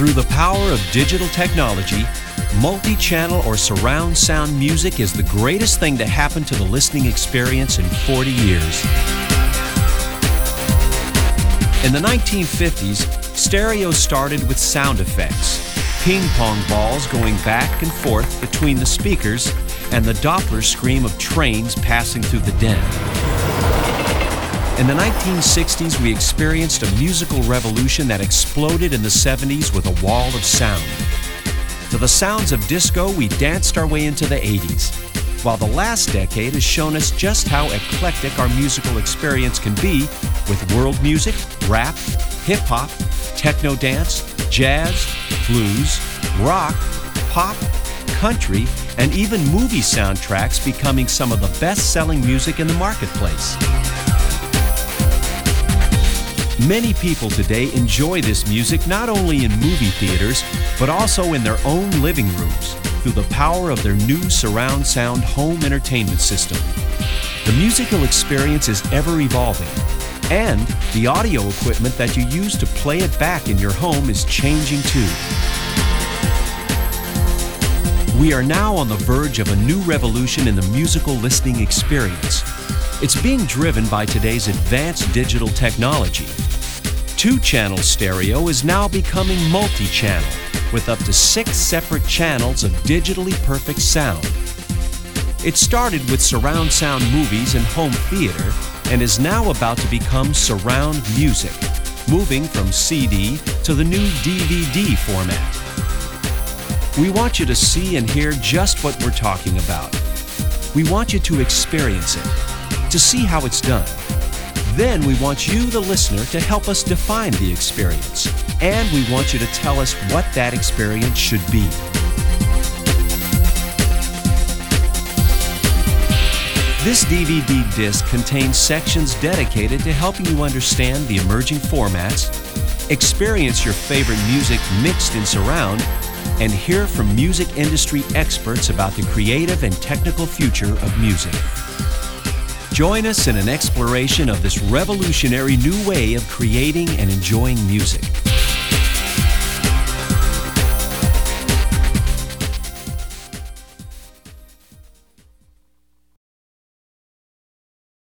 Through the power of digital technology, multi-channel or surround sound music is the greatest thing to happen to the listening experience in 40 years. In the 1950s, stereo started with sound effects, ping-pong balls going back and forth between the speakers, and the Doppler scream of trains passing through the den. In the 1960s, we experienced a musical revolution that exploded in the 70s with a wall of sound. To the sounds of disco, we danced our way into the 80s, while the last decade has shown us just how eclectic our musical experience can be with world music, rap, hip-hop, techno dance, jazz, blues, rock, pop, country, and even movie soundtracks becoming some of the best-selling music in the marketplace. Many people today enjoy this music not only in movie theaters, but also in their own living rooms through the power of their new surround sound home entertainment system. The musical experience is ever evolving, and the audio equipment that you use to play it back in your home is changing too. We are now on the verge of a new revolution in the musical listening experience. It's being driven by today's advanced digital technology. Two-channel stereo is now becoming multi-channel, with up to 6 separate channels of digitally perfect sound. It started with surround sound movies and home theater, and is now about to become surround music, moving from CD to the new DVD format. We want you to see and hear just what we're talking about. We want you to experience it, to see how it's done. Then we want you, the listener, to help us define the experience. And we want you to tell us what that experience should be. This DVD disc contains sections dedicated to helping you understand the emerging formats, experience your favorite music mixed in surround, and hear from music industry experts about the creative and technical future of music. Join us in an exploration of this revolutionary new way of creating and enjoying music.